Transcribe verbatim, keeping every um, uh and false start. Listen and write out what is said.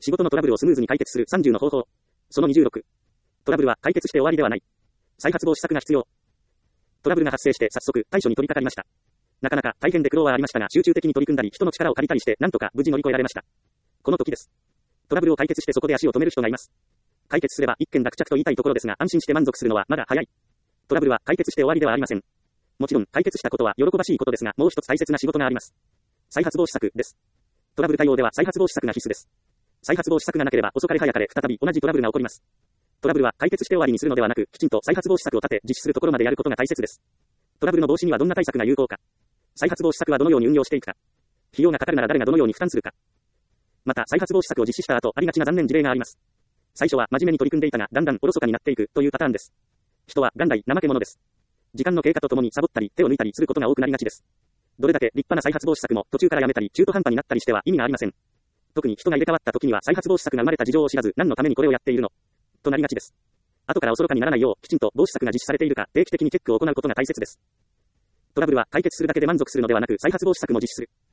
仕事のトラブルをスムーズに解決するさんじゅうの方法。そのにじゅうろく。トラブルは解決して終わりではない。再発防止策が必要。トラブルが発生して早速対処に取り掛かりました。なかなか大変で苦労はありましたが、集中的に取り組んだり人の力を借りたりしてなんとか無事乗り越えられました。この時です。トラブルを解決してそこで足を止める人がいます。解決すれば一件落着と言いたいところですが、安心して満足するのはまだ早い。トラブルは解決して終わりではありません。もちろん解決したことは喜ばしいことですが、もう一つ大切な仕事があります。再発防止策です。トラブル対応では再発防止策が必須です。再発防止策がなければ遅かれ早かれ再び同じトラブルが起こります。トラブルは解決して終わりにするのではなく、きちんと再発防止策を立て実施するところまでやることが大切です。トラブルの防止にはどんな対策が有効か。再発防止策はどのように運用していくか。費用がかかるなら誰がどのように負担するか。また再発防止策を実施した後、ありがちな残念事例があります。最初は真面目に取り組んでいたが、だんだんおろそかになっていくというパターンです。人は元来怠け者です。時間の経過とともにサボったり手を抜いたりすることが多くなりがちです。どれだけ立派な再発防止策も途中からやめたり中途半端になったりしては意味がありません。特に人が入れ替わった時には再発防止策が生まれた事情を知らず何のためにこれをやっているのとなりがちです。後からおそろかにならないようきちんと防止策が実施されているか定期的にチェックを行うことが大切です。トラブルは解決するだけで満足するのではなく再発防止策も実施する。